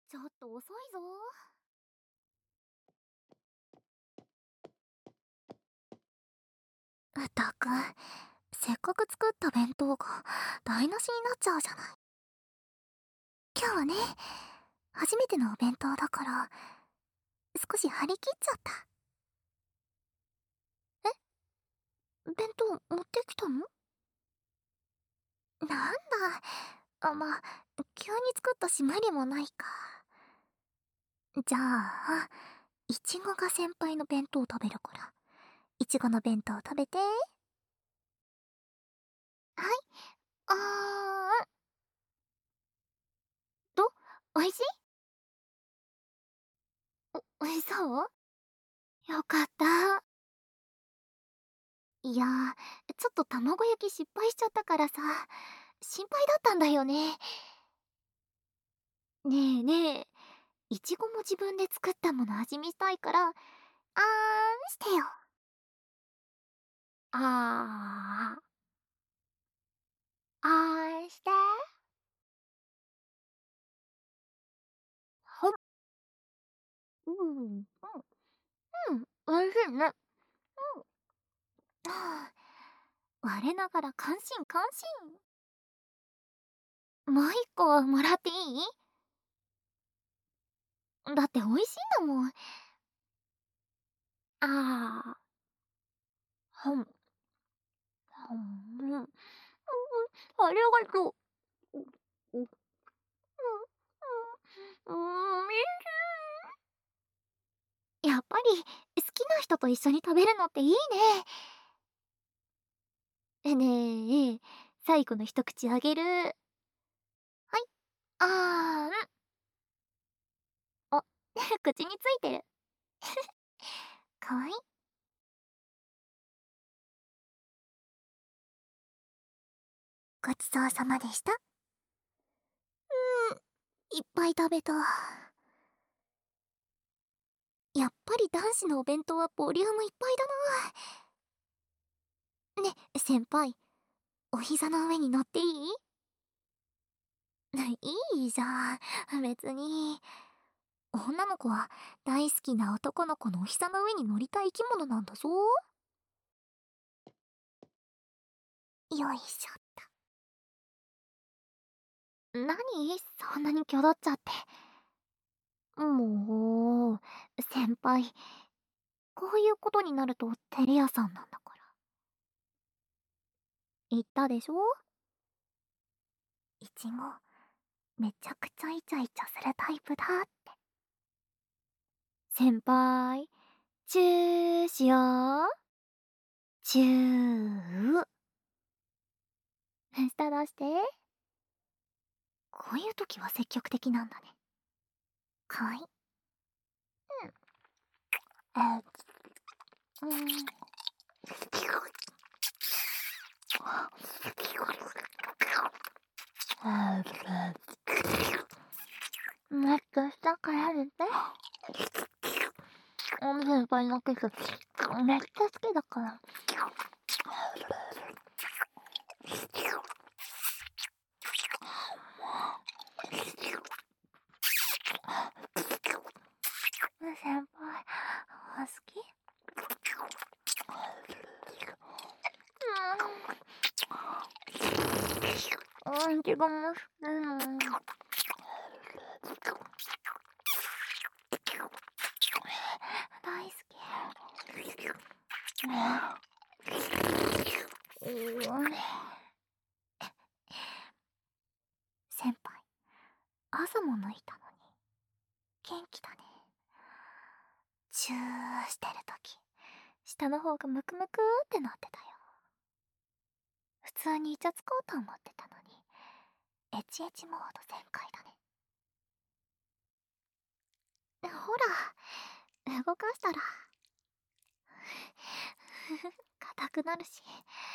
ちょっと遅いぞ。ったく、せっかく作った弁当が台無しになっちゃうじゃない。今日はね、初めてのお弁当だから、少し張り切っちゃった。弁当持ってきたの？なんだ。まあ、急に作ったし無理もないか。じゃあ、いちごが先輩の弁当を食べるから、いちごの弁当を食べて。はい、あーん。ど、おいしい？そうよかった。いやちょっと卵焼き失敗しちゃったからさ、心配だったんだよね。ねえねえ、いちごも自分で作ったもの味見したいから、してよ。あして。ほん、おいしいね。はあ、我ながら感心感心。もう一個もらっていい？だって美味しいんだもん。あほん、ほん、ありがとう。うん、うん、みやっぱり好きな人と一緒に食べるのっていいね。ねえ、最後の一口あげる。はい。あーん。あ、口についてる。かわいい。ごちそうさまでした。いっぱい食べた。やっぱり男子のお弁当はボリュームいっぱいだな。ね、先輩、お膝の上に乗っていい？いいじゃん。別に。女の子は大好きな男の子のお膝の上に乗りたい生き物なんだぞ。よいしょ。何そんなにきょどっちゃって。もう、先輩、こういうことになると照れ屋さんなんだから。言ったでしょ？いちご、めちゃくちゃイチャイチャするタイプだって。先輩、チューしよう。チュー。舌出して。こういう時は積極的なんだね。かわいい。うん。もっと下から出て。先輩のキスめっちゃ好きだから。先輩好き？いちごも好きなの。大好き。先輩、朝も抜いたのに元気だね。チューしてるとき、下の方がムクムクってなってたよ。普通にイチャつこうと思ってたのに、エチエチモード全開だね。ほら、動かしたら硬くなるし、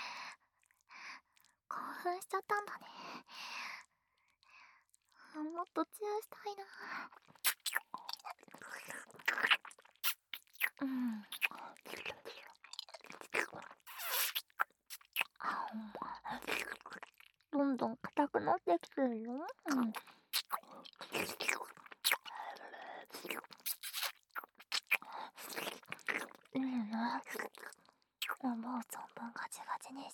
興奮しちゃったんだね。もっとチューしたいな。どんどん硬くなってきてるよ。 もう存分ガチガチにして。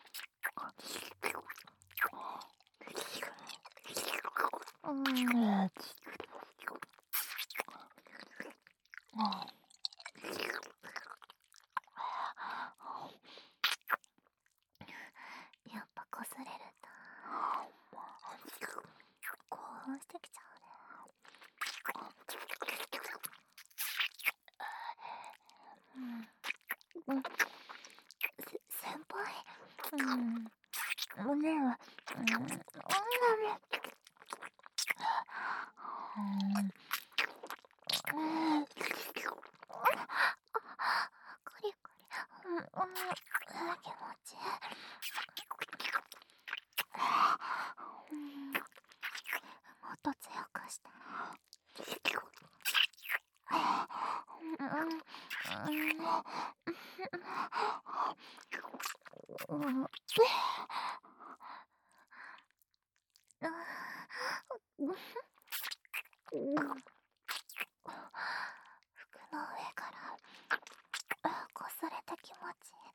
やっぱ擦れるんだ。興奮してきちゃうね。先輩、胸は、コリコリ、気持ちいい。もっと強くして。服の上からこすれて気持ちい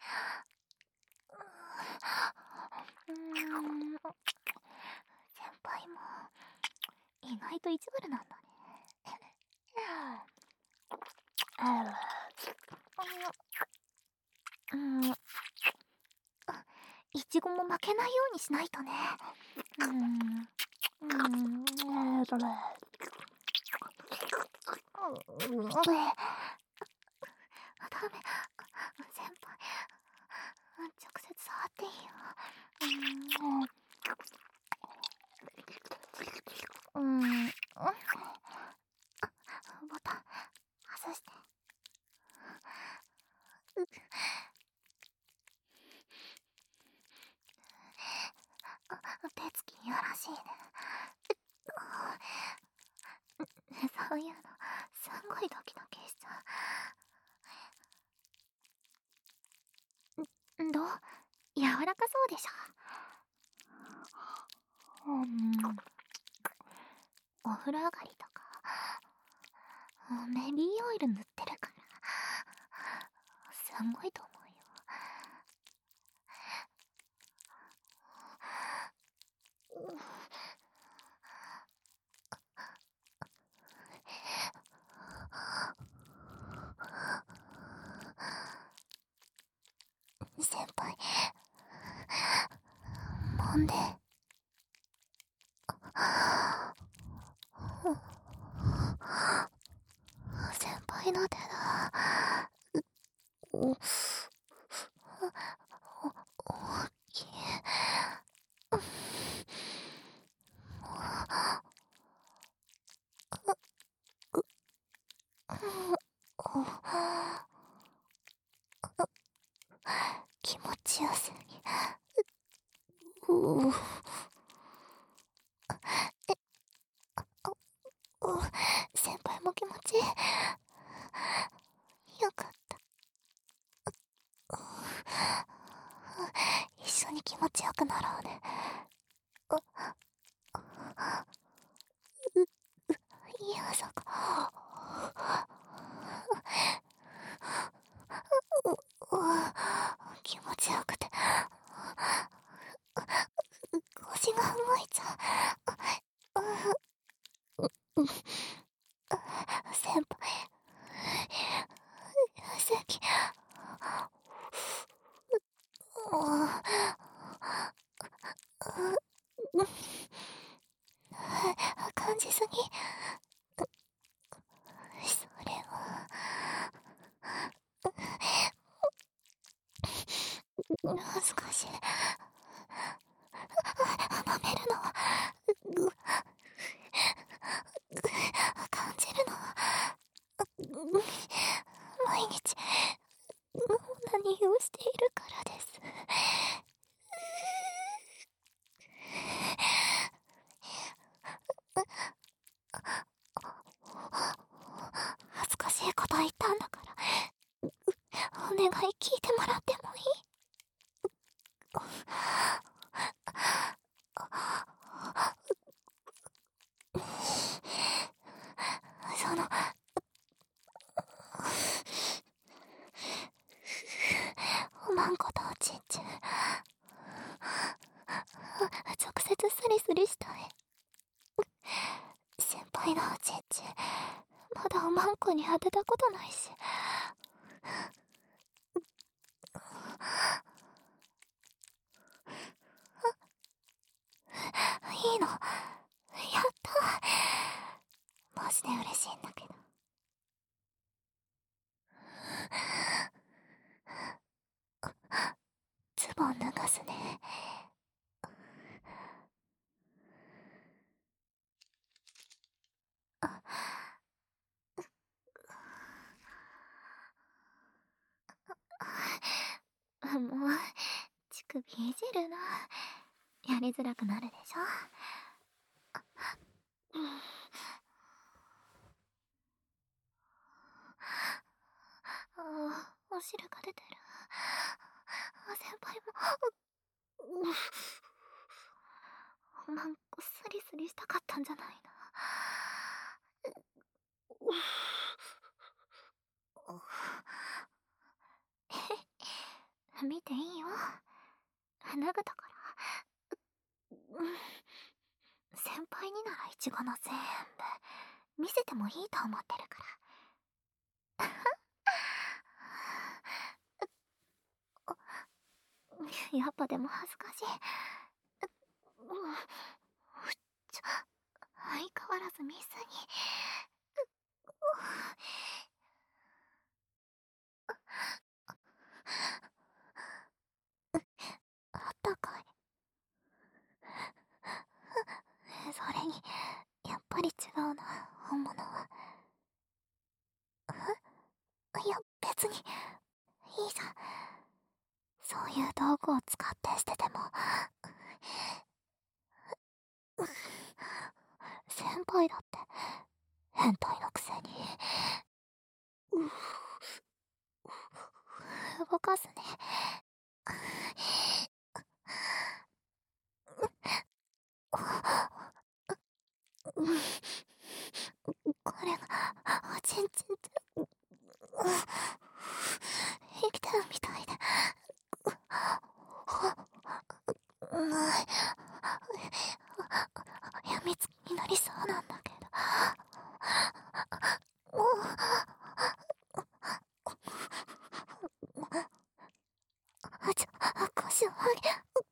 い。先輩も意外と意地悪なんだね。いちごも負けないようにしないとね。ダメ。先輩、直接触っていいよ。ボタン外して。手つきいやらしいね。そういうのすんごいドキドキしちゃう。どう？柔らかそうでしょ。お風呂上がりとかベビーオイル塗ってるからすんごいと思うよ。先輩、もんで。先輩の手だ。大きい。気持ちよすぎ。先輩も気持ちいい。よかった。一緒に気持ちよくなろうね。いや、そこ。気持ちよくて腰が動いちゃう。先輩、席。感じすぎ。それは恥ずかしい。舐めるのは感じるのは毎日何をしているからです。恥ずかしいこと言ったんだからお願い聞いてもらってもいい？そのおまんことおちんちん。直接スリスリしたい。先輩のおちんちん、まだおまんこに当てたことないし。いいの。やった。マジで嬉しいんだけど。ズボン脱がすね。もう、乳首いじるな。やりづらくなるでしょ。お汁が出てる。先輩も、なんかスリスリしたかったんじゃないの。見ていいよ。脱ぐだから。先輩にならイチゴの全部見せてもいいと思ってるから。やっぱでも恥ずかしい。相変わらずミスに。あったかい。それにやっぱり違うな、本物は。いや別にいいじゃん。そういう道具を使ってしてても。先輩だって変態のくせに。動かすね。これがおちんちんって、生きてるみたいで。やみつきになりそうなんだけど。腰を上げ。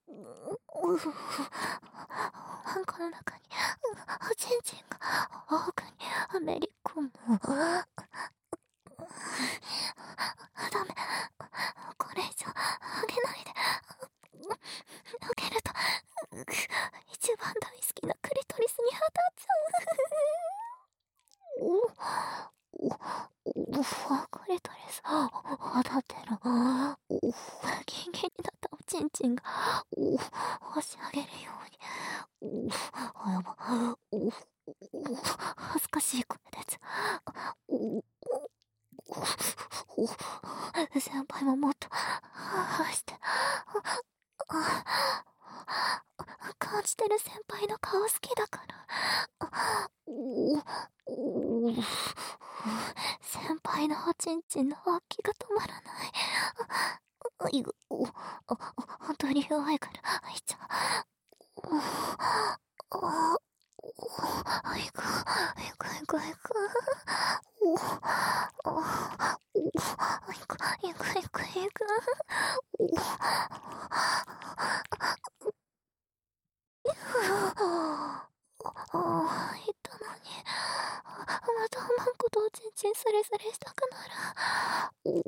あんこの中におちんちんが奥にめり込む。ダメ。これ以上上げないで。上げると一番大好きなクリトリスに当たっちゃう。クリトリス当たってる。ギンギンになったおちんちんが押し上げるように。やば。恥ずかしい声です。先輩ももっとして。感じてる先輩の顔好きだから。先輩のおちんちんの大きが止まらない。本当に弱いから開いちゃう。いく。言ったのに、またおまんことおちんちんスレスレしたくなる。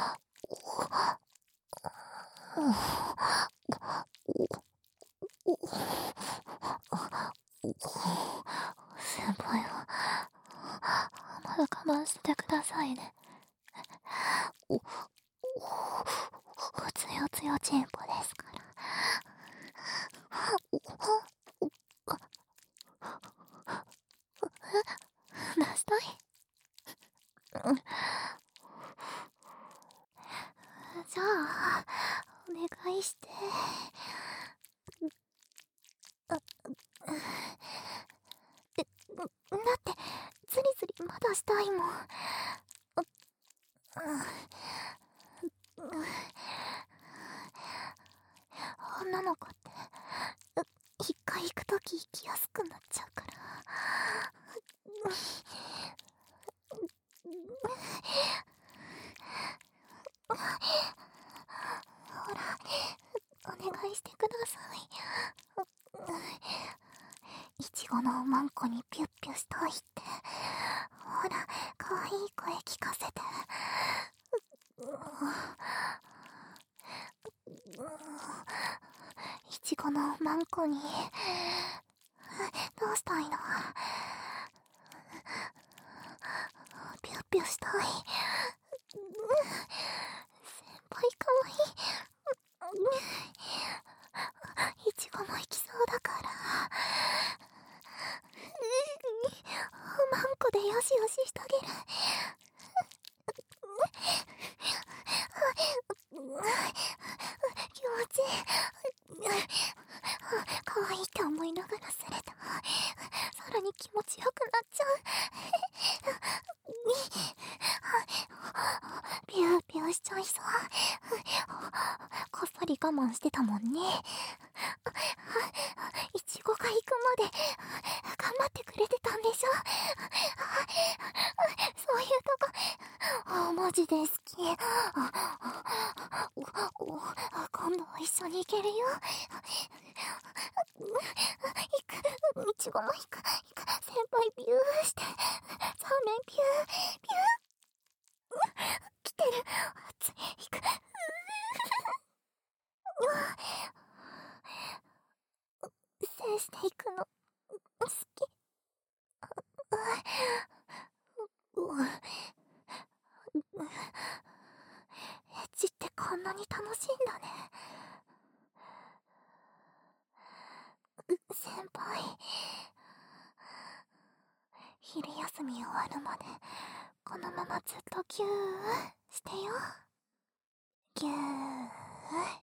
先輩はまだ我慢してくださいね。つよつよチンポですから。出したい。じゃあお願いして。だってズリズリまだしたいもん。 女の子って一回行くとき行きやすくなっちゃうから。ほら、お願いしてください。いちごのおまんこにピュッピュしたいって。ほら、かわいい声聞かせて。いちごのおまんこにどうしたいの？ピュッピュしたい。先輩かわいい。いちごも行きそうだから。おまんこでよしよししてあげる。気持ちいい。かわいいって思いながらされた。さらに気持ちよくなっちゃう。ピューピューしちゃいそう。こっそり我慢してたもんね。いちごが行くまで頑張ってくれてたんでしょ。そういうとこマジで好き。今度は一緒に行けるよ。行く。いちごも行く。先輩ビューして。サーメンピューピュー。来てる。熱い。行く。制していくの好き。エッチってこんなに楽しいんだね。先輩、昼休み終わるまでこのままずっとギューしてよ。ギュー。